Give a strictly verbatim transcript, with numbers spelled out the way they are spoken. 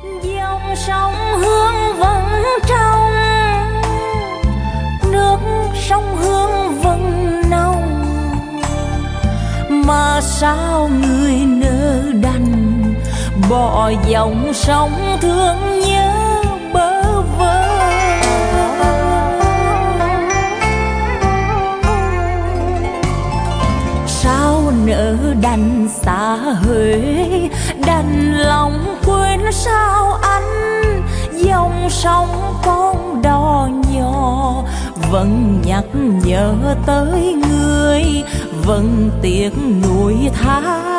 Dòng sông Hương vẫn trong, nước sông Hương vẫn nồng, mà sao người nỡ đành bỏ dòng sông thương nhớ bơ vơ. Sao nỡ đành xa Huế, đành lòng quên sao anh, dòng sông con đò nhỏ vẫn nhắc nhở tới người, vẫn tiếc nuối tha